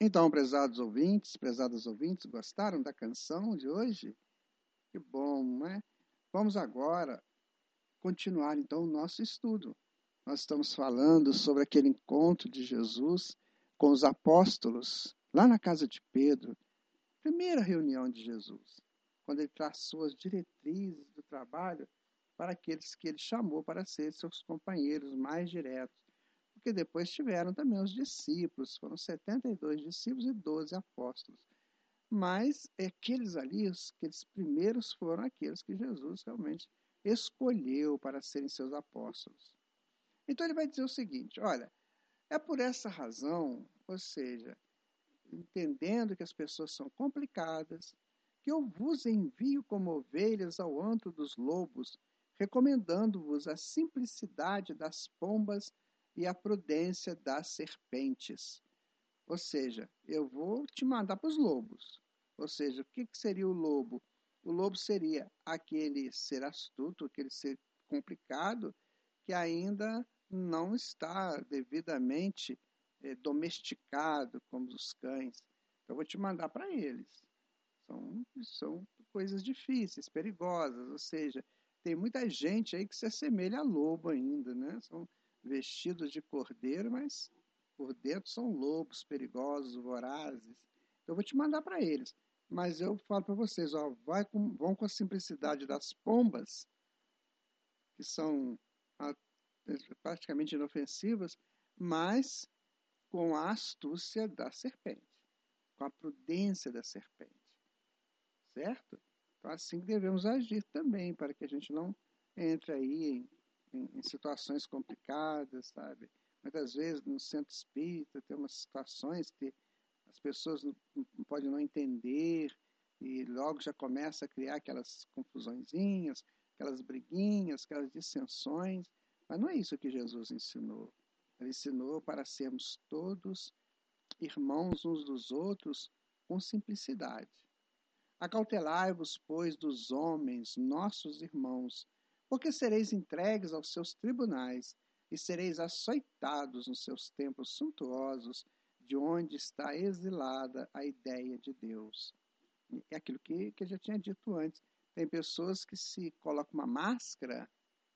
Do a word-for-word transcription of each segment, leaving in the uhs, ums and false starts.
Então, prezados ouvintes, prezadas ouvintes, gostaram da canção de hoje? Que bom, não é? Vamos agora continuar então o nosso estudo. Nós estamos falando sobre aquele encontro de Jesus com os apóstolos lá na casa de Pedro, primeira reunião de Jesus, quando ele traçou as diretrizes do trabalho para aqueles que ele chamou para ser seus companheiros mais diretos. Porque depois tiveram também os discípulos, foram setenta e dois discípulos e doze apóstolos. Mas aqueles ali, aqueles primeiros foram aqueles que Jesus realmente escolheu para serem seus apóstolos. Então ele vai dizer o seguinte, olha, é por essa razão, ou seja, entendendo que as pessoas são complicadas, que eu vos envio como ovelhas ao antro dos lobos, recomendando-vos a simplicidade das pombas e a prudência das serpentes. Ou seja, eu vou te mandar para os lobos. Ou seja, o que seria o lobo? O lobo seria aquele ser astuto, aquele ser complicado, que ainda não está devidamente eh, domesticado como os cães. Então, eu vou te mandar para eles. São, são coisas difíceis, perigosas, ou seja, tem muita gente aí que se assemelha a lobo ainda, né? São vestidos de cordeiro, mas por dentro são lobos perigosos, vorazes. Então, eu vou te mandar para eles. Mas eu falo para vocês, ó, vai com, vão com a simplicidade das pombas, que são a, praticamente inofensivas, mas com a astúcia da serpente, com a prudência da serpente. Certo? Então, assim que devemos agir também, para que a gente não entre aí em, em, em situações complicadas, sabe? Muitas vezes no centro espírita tem umas situações que as pessoas não, não podem não entender e logo já começa a criar aquelas confusõezinhas, aquelas briguinhas, aquelas dissensões, mas não é isso que Jesus ensinou. Ele ensinou para sermos todos irmãos uns dos outros com simplicidade. Acautelai-vos, pois, dos homens, nossos irmãos, porque sereis entregues aos seus tribunais e sereis açoitados nos seus templos suntuosos, de onde está exilada a ideia de Deus. É aquilo que, que eu já tinha dito antes. Tem pessoas que se colocam uma máscara,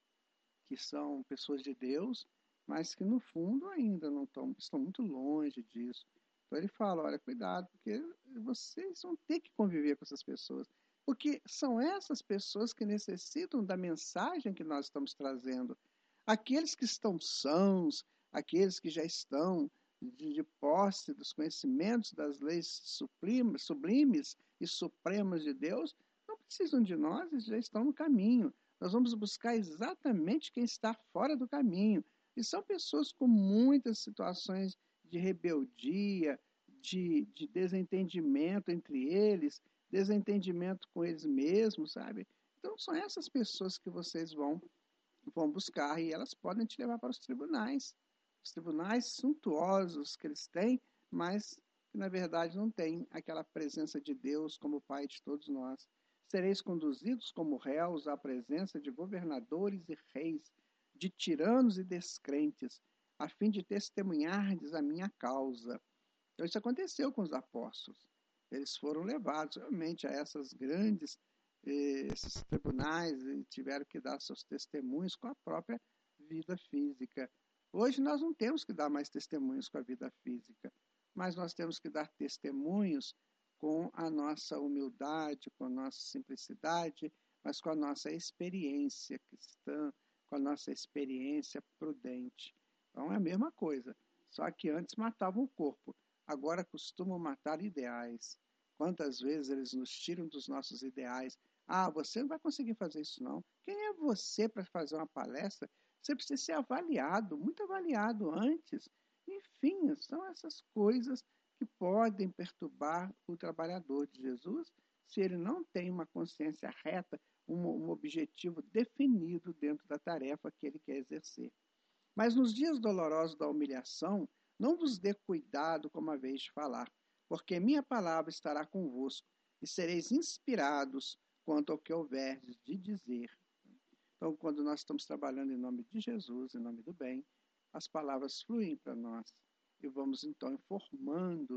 que são pessoas de Deus, mas que no fundo ainda não estão, estão muito longe disso. Então ele fala, olha, cuidado, porque vocês vão ter que conviver com essas pessoas. Porque são essas pessoas que necessitam da mensagem que nós estamos trazendo. Aqueles que estão sãos, aqueles que já estão de, de posse dos conhecimentos das leis sublimes, sublimes e supremas de Deus, não precisam de nós, eles já estão no caminho. Nós vamos buscar exatamente quem está fora do caminho. E são pessoas com muitas situações de rebeldia, de, de desentendimento entre eles, desentendimento com eles mesmos, sabe? Então, são essas pessoas que vocês vão, vão buscar e elas podem te levar para os tribunais. Os tribunais suntuosos que eles têm, mas que na verdade não têm aquela presença de Deus como Pai de todos nós. Sereis conduzidos como réus à presença de governadores e reis, de tiranos e descrentes, a fim de testemunhardes a minha causa. Então, isso aconteceu com os apóstolos. Eles foram levados realmente a essas grandes, eh, esses tribunais e tiveram que dar seus testemunhos com a própria vida física. Hoje nós não temos que dar mais testemunhos com a vida física, mas nós temos que dar testemunhos com a nossa humildade, com a nossa simplicidade, mas com a nossa experiência cristã, com a nossa experiência prudente. Então é a mesma coisa, só que antes matavam o corpo, agora costumam matar ideais. Quantas vezes eles nos tiram dos nossos ideais? Ah, você não vai conseguir fazer isso não. Quem é você para fazer uma palestra? Você precisa ser avaliado, muito avaliado antes. Enfim, são essas coisas que podem perturbar o trabalhador de Jesus se ele não tem uma consciência reta, um, um objetivo definido dentro da tarefa que ele quer exercer. Mas nos dias dolorosos da humilhação, não vos dê cuidado como haveis de falar, porque minha palavra estará convosco, e sereis inspirados quanto ao que houverdes de dizer. Então, quando nós estamos trabalhando em nome de Jesus, em nome do bem, as palavras fluem para nós e vamos então informando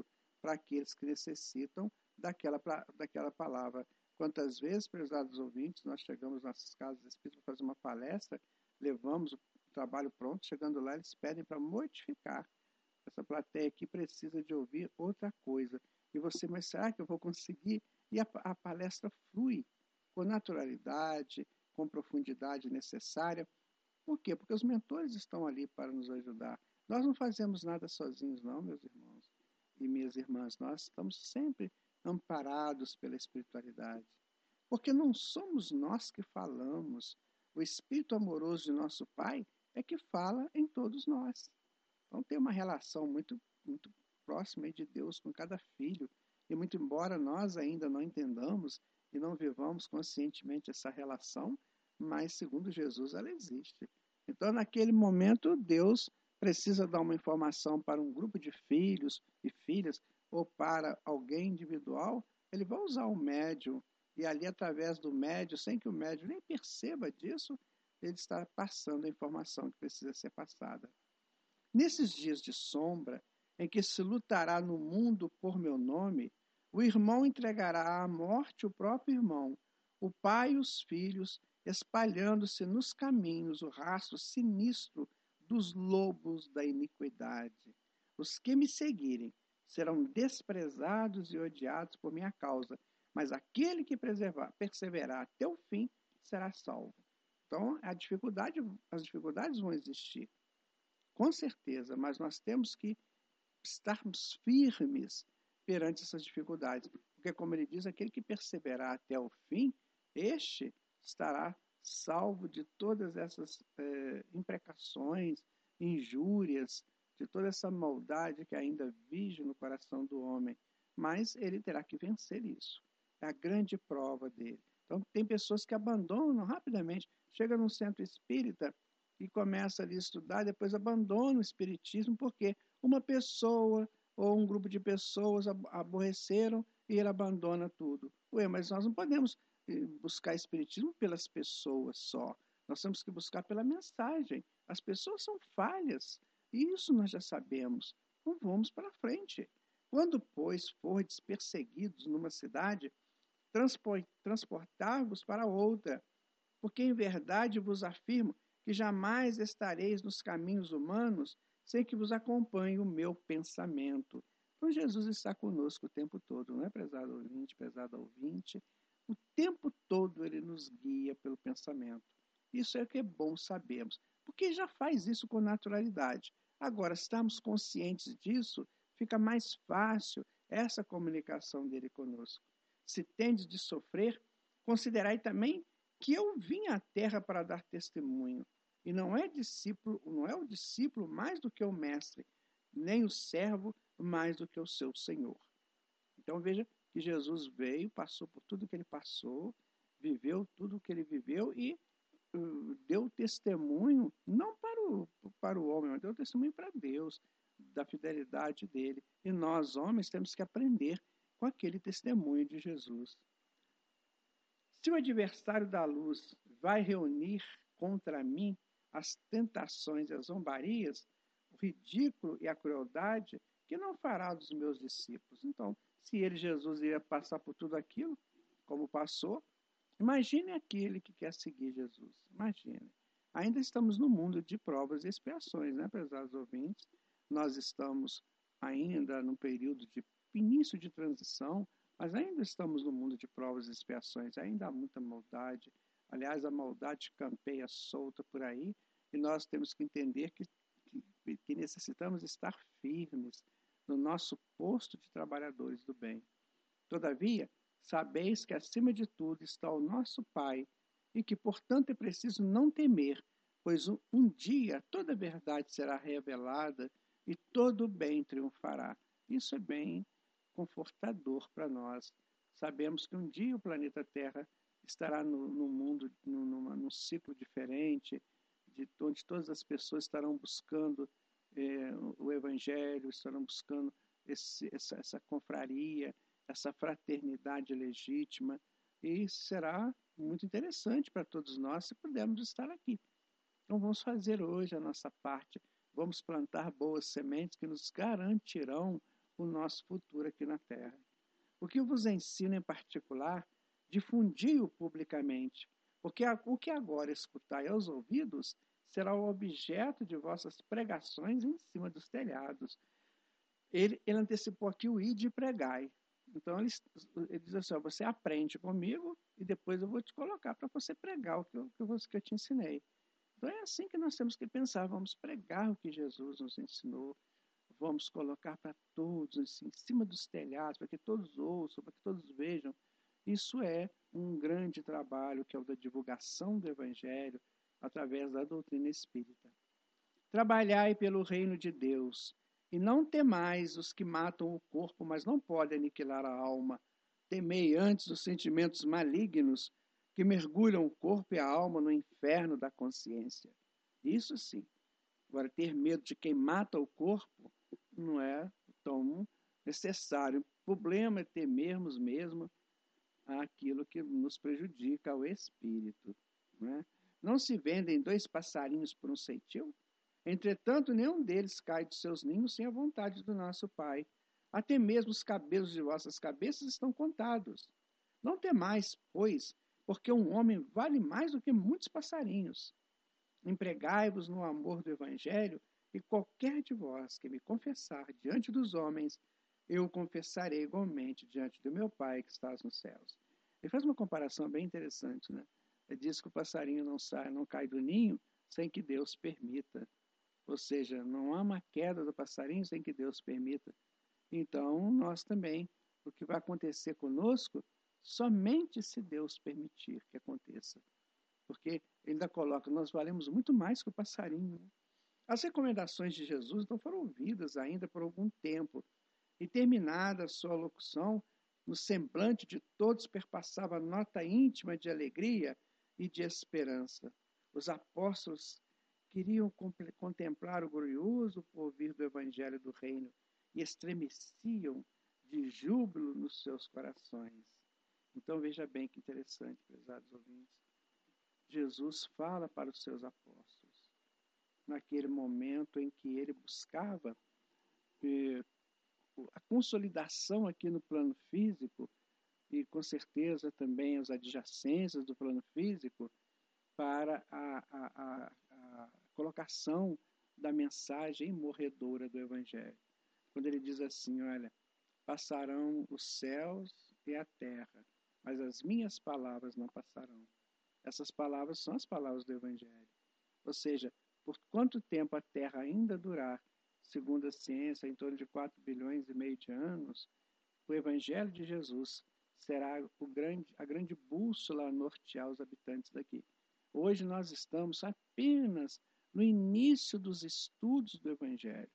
para aqueles que necessitam daquela, daquela palavra. Quantas vezes, prezados ouvintes, nós chegamos nas nossas casas espíritas para fazer uma palestra, levamos o trabalho pronto, chegando lá, eles pedem para modificar. Essa plateia aqui precisa de ouvir outra coisa. E você, mas será que eu vou conseguir? E a, a palestra flui com naturalidade, com profundidade necessária. Por quê? Porque os mentores estão ali para nos ajudar. Nós não fazemos nada sozinhos, não, meus irmãos e minhas irmãs. Nós estamos sempre amparados pela espiritualidade. Porque não somos nós que falamos. O Espírito amoroso de nosso Pai é que fala em todos nós. Então tem uma relação muito, muito próxima de Deus com cada filho. E muito embora nós ainda não entendamos e não vivamos conscientemente essa relação, mas segundo Jesus ela existe. Então naquele momento Deus precisa dar uma informação para um grupo de filhos e filhas ou para alguém individual, ele vai usar um médium e ali através do médium, sem que o médium nem perceba disso, ele está passando a informação que precisa ser passada. Nesses dias de sombra, em que se lutará no mundo por meu nome, o irmão entregará à morte o próprio irmão, o pai e os filhos, espalhando-se nos caminhos o rastro sinistro dos lobos da iniquidade. Os que me seguirem serão desprezados e odiados por minha causa, mas aquele que perseverar até o fim será salvo. Então, a dificuldade, as dificuldades vão existir, com certeza, mas nós temos que estarmos firmes perante essas dificuldades, porque, como ele diz, aquele que perseverar até o fim, este estará salvo de todas essas eh, imprecações, injúrias, de toda essa maldade que ainda vige no coração do homem. Mas ele terá que vencer isso. É a grande prova dele. Então, tem pessoas que abandonam rapidamente, chega num centro espírita e começa ali a estudar, depois abandona o espiritismo, porque uma pessoa ou um grupo de pessoas aborreceram e ele abandona tudo. Ué, mas nós não podemos buscar espiritismo pelas pessoas só. Nós temos que buscar pela mensagem. As pessoas são falhas, e isso nós já sabemos. Então vamos para frente. Quando, pois, fordes perseguidos numa cidade, transportar-vos para outra, porque em verdade vos afirmo que jamais estareis nos caminhos humanos sem que vos acompanhe o meu pensamento. Então Jesus está conosco o tempo todo, não é, prezado ouvinte, prezado ouvinte? O tempo todo ele nos guia pelo pensamento. Isso é o que é bom sabermos, porque já faz isso com naturalidade. Agora, estarmos conscientes disso, fica mais fácil essa comunicação dele conosco. Se tendes de sofrer, considerai também que eu vim à terra para dar testemunho. E não é discípulo, não é o discípulo mais do que o mestre, nem o servo mais do que o seu senhor. Então veja que Jesus veio, passou por tudo que ele passou, viveu tudo que ele viveu e uh, deu testemunho, não para o, para o homem, mas deu testemunho para Deus, da fidelidade dele. E nós, homens, temos que aprender com aquele testemunho de Jesus. Se o adversário da luz vai reunir contra mim as tentações e as zombarias, o ridículo e a crueldade, que não fará dos meus discípulos? Então, se ele, Jesus, ia passar por tudo aquilo, como passou, imagine aquele que quer seguir Jesus. Imagine. Ainda estamos no mundo de provas e expiações, né, prezados ouvintes? Nós estamos ainda num período de início de transição, mas ainda estamos no mundo de provas e expiações, ainda há muita maldade. Aliás, a maldade campeia solta por aí, e nós temos que entender que, que, que necessitamos estar firmes no nosso posto de trabalhadores do bem. Todavia, sabeis que acima de tudo está o nosso Pai, e que, portanto, é preciso não temer, pois um, um dia toda a verdade será revelada e todo o bem triunfará. Isso é bem confortador para nós. Sabemos que um dia o planeta Terra estará no, no mundo, no, numa, num ciclo diferente, de onde todas as pessoas estarão buscando é, o Evangelho, estarão buscando esse, essa, essa confraria, essa fraternidade legítima, e será muito interessante para todos nós se pudermos estar aqui. Então vamos fazer hoje a nossa parte, vamos plantar boas sementes que nos garantirão o nosso futuro aqui na Terra. O que eu vos ensino em particular, difundi-o publicamente, porque o que agora escutai aos ouvidos será o objeto de vossas pregações em cima dos telhados. Ele, ele antecipou aqui o ide e pregai. Então, ele, ele diz assim, ó, você aprende comigo e depois eu vou te colocar para você pregar o que eu, que, eu, que eu te ensinei. Então, é assim que nós temos que pensar, vamos pregar o que Jesus nos ensinou, vamos colocar para todos, assim, em cima dos telhados, para que todos ouçam, para que todos vejam. Isso é um grande trabalho, que é o da divulgação do Evangelho, através da doutrina espírita. Trabalhai pelo reino de Deus, e não temais os que matam o corpo, mas não podem aniquilar a alma. Temei antes os sentimentos malignos que mergulham o corpo e a alma no inferno da consciência. Isso sim. Agora, ter medo de quem mata o corpo não é tão necessário. O problema é temermos mesmo aquilo que nos prejudica ao espírito. Não é? Não se vendem dois passarinhos por um ceitil? Entretanto, nenhum deles cai dos seus ninhos sem a vontade do nosso Pai. Até mesmo os cabelos de vossas cabeças estão contados. Não temais, pois, porque um homem vale mais do que muitos passarinhos. Empregai-vos no amor do Evangelho, e qualquer de vós que me confessar diante dos homens, eu confessarei igualmente diante do meu Pai que estás nos céus. Ele faz uma comparação bem interessante, né? Ele diz que o passarinho não sai, não cai do ninho sem que Deus permita. Ou seja, não há uma queda do passarinho sem que Deus permita. Então, nós também, o que vai acontecer conosco, somente se Deus permitir que aconteça. Porque ele ainda coloca, nós valemos muito mais que o passarinho. Né? As recomendações de Jesus não foram ouvidas ainda por algum tempo, e terminada a sua locução, no semblante de todos perpassava nota íntima de alegria e de esperança. Os apóstolos queriam contemplar o glorioso porvir do Evangelho do Reino e estremeciam de júbilo nos seus corações. Então veja bem que interessante, prezados ouvintes. Jesus fala para os seus apóstolos, naquele momento em que ele buscava eh, a consolidação aqui no plano físico e com certeza também as adjacências do plano físico para a, a, a, a colocação da mensagem morredora do Evangelho. Quando ele diz assim, olha, passarão os céus e a terra, mas as minhas palavras não passarão. Essas palavras são as palavras do Evangelho. Ou seja, por quanto tempo a Terra ainda durar, segundo a ciência, em torno de quatro bilhões e meio de anos, o Evangelho de Jesus será o grande, a grande bússola a nortear os habitantes daqui. Hoje nós estamos apenas no início dos estudos do Evangelho.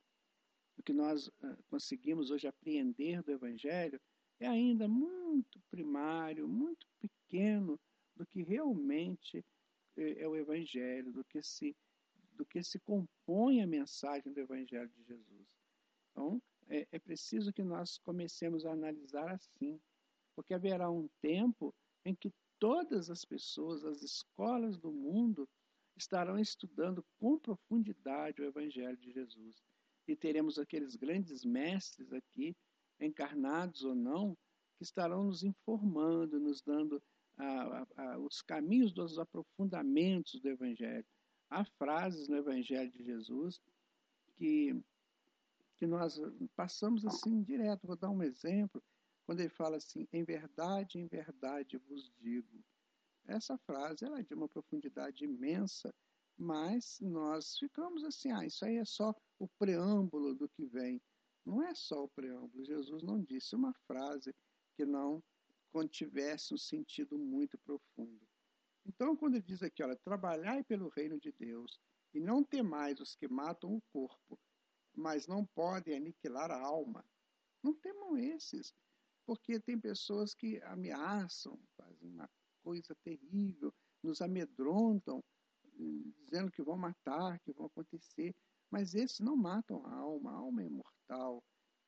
O que nós uh, conseguimos hoje apreender do Evangelho é ainda muito primário, muito pequeno, do que realmente é o Evangelho, do que se, do que se compõe a mensagem do Evangelho de Jesus. Então, é, é preciso que nós comecemos a analisar assim, porque haverá um tempo em que todas as pessoas, as escolas do mundo, estarão estudando com profundidade o Evangelho de Jesus. E teremos aqueles grandes mestres aqui, encarnados ou não, que estarão nos informando, nos dando A, a, os caminhos dos aprofundamentos do Evangelho. Há frases no Evangelho de Jesus que, que nós passamos assim direto. Vou dar um exemplo, quando ele fala assim, em verdade, em verdade vos digo. Essa frase ela é de uma profundidade imensa, mas nós ficamos assim, ah, isso aí é só o preâmbulo do que vem. Não é só o preâmbulo. Jesus não disse uma frase que não contivesse um sentido muito profundo. Então, quando ele diz aqui, olha, trabalhai pelo reino de Deus e não temais os que matam o corpo, mas não podem aniquilar a alma. Não temam esses, porque tem pessoas que ameaçam, fazem uma coisa terrível, nos amedrontam, dizendo que vão matar, que vão acontecer, mas esses não matam a alma, a alma é imortal.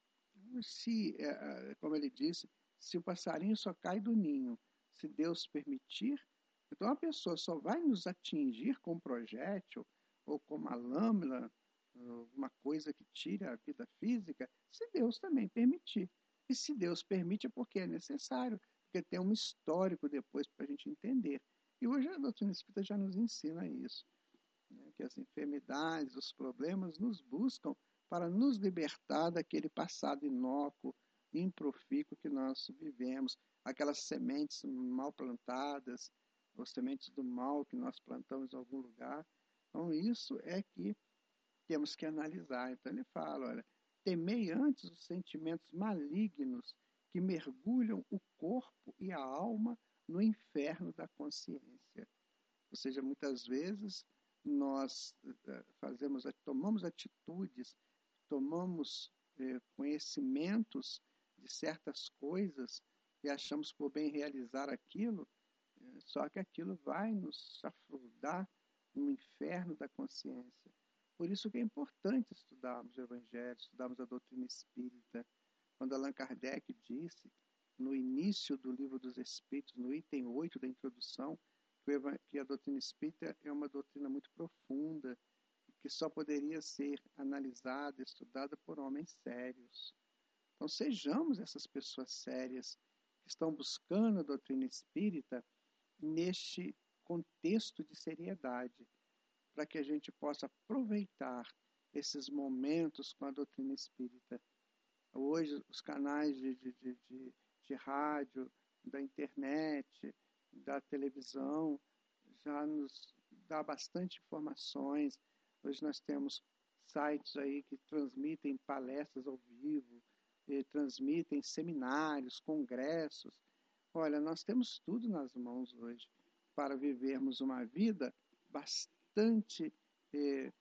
Se, como ele disse, se o passarinho só cai do ninho, se Deus permitir, então a pessoa só vai nos atingir com um projétil ou com uma lâmina alguma coisa que tire a vida física, se Deus também permitir. E se Deus permite é porque é necessário, porque tem um histórico depois para a gente entender. E hoje a doutrina espírita já nos ensina isso, né? Que as enfermidades, os problemas nos buscam para nos libertar daquele passado inócuo, improfícuo que nós vivemos, aquelas sementes mal plantadas, ou sementes do mal que nós plantamos em algum lugar. Então, isso é que temos que analisar. Então, ele fala, olha, temei antes os sentimentos malignos que mergulham o corpo e a alma no inferno da consciência. Ou seja, muitas vezes nós fazemos, tomamos atitudes, tomamos eh, conhecimentos de certas coisas e achamos por bem realizar aquilo, eh, só que aquilo vai nos afundar no inferno da consciência. Por isso que é importante estudarmos o Evangelho, estudarmos a doutrina espírita. Quando Allan Kardec disse, no início do Livro dos Espíritos, no item oito da introdução, que a doutrina espírita é uma doutrina muito profunda, que só poderia ser analisada, estudada por homens sérios. Então, sejamos essas pessoas sérias que estão buscando a doutrina espírita neste contexto de seriedade, para que a gente possa aproveitar esses momentos com a doutrina espírita. Hoje, os canais de, de, de, de, de rádio, da internet, da televisão, já nos dá bastante informações. Hoje nós temos sites aí que transmitem palestras ao vivo, transmitem seminários, congressos. Olha, nós temos tudo nas mãos hoje para vivermos uma vida bastante eh,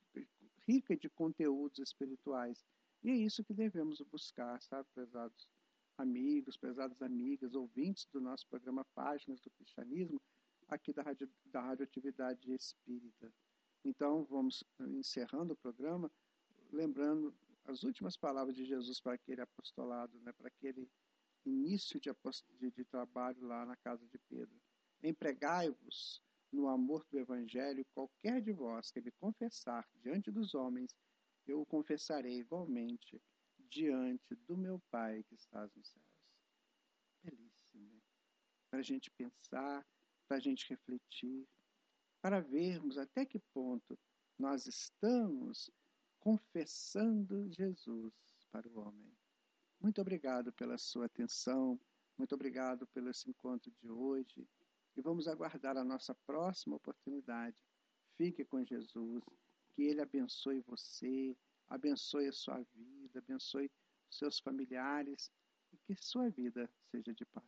rica de conteúdos espirituais. E é isso que devemos buscar, sabe, prezados amigos, prezadas amigas, ouvintes do nosso programa Páginas do Cristianismo, aqui da, radio, da Radioatividade Espírita. Então, vamos encerrando o programa, lembrando as últimas palavras de Jesus para aquele apostolado, né, para aquele início de, de, de trabalho lá na casa de Pedro. Empregai-vos no amor do Evangelho, qualquer de vós que me confessar diante dos homens, eu o confessarei igualmente diante do meu Pai que estás nos céus. Belíssimo. Para a gente pensar, para a gente refletir, para vermos até que ponto nós estamos confessando Jesus para o homem. Muito obrigado pela sua atenção, muito obrigado pelo esse encontro de hoje e vamos aguardar a nossa próxima oportunidade. Fique com Jesus, que Ele abençoe você, abençoe a sua vida, abençoe seus familiares e que sua vida seja de paz.